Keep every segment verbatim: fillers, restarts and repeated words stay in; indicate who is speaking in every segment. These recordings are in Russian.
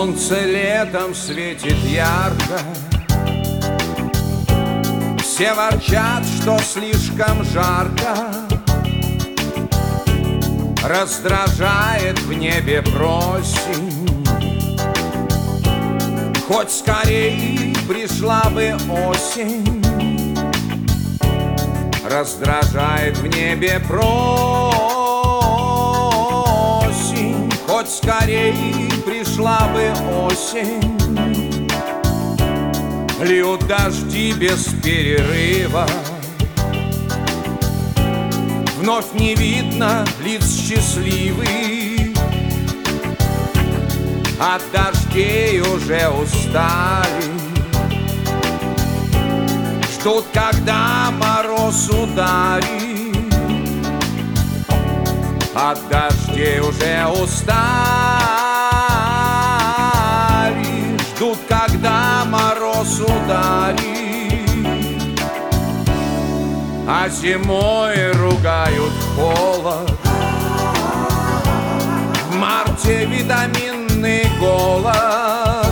Speaker 1: Солнце летом светит ярко, все ворчат, что слишком жарко. Раздражает в небе просень, хоть скорей пришла бы осень. Раздражает в небе просень, хоть скорей пришла бы осень. Льют дожди без перерыва, вновь не видно лиц счастливых. От дождей уже устали, ждут, когда мороз ударит. От дождей уже устали, ждут, когда мороз ударит. А зимой ругают холод, в марте витаминный голод.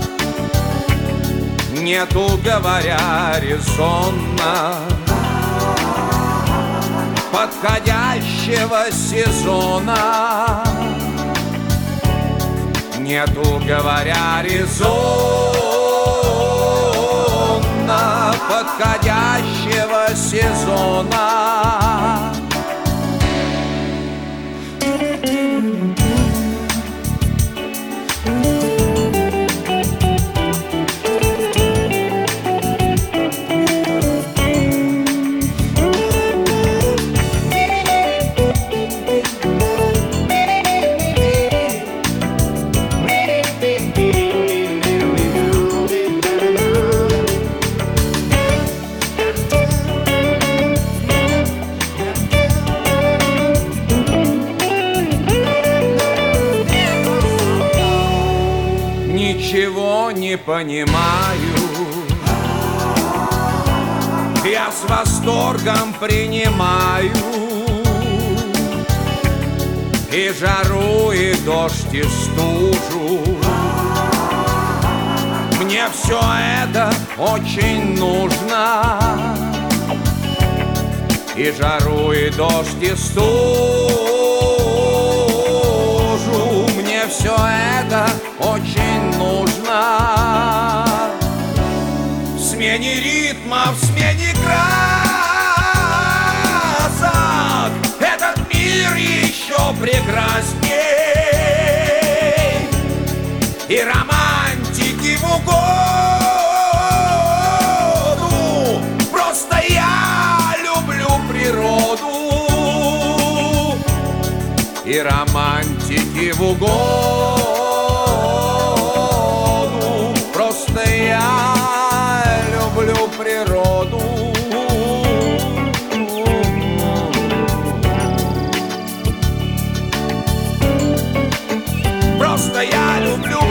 Speaker 1: Нету, говоря резонно, подходящего сезона. Нету, говоря резонно, подходящего сезона. Ничего не понимаю, я с восторгом принимаю и жару, и дождь, и стужу. Мне все это очень нужно, и жару, и дождь, и стужу. Мне все это очень нужно. В смене ритма, в смене красок этот мир еще прекрасней. И романтики в угоду, просто я люблю природу. И романтики в угоду, просто я люблю природу. Просто я люблю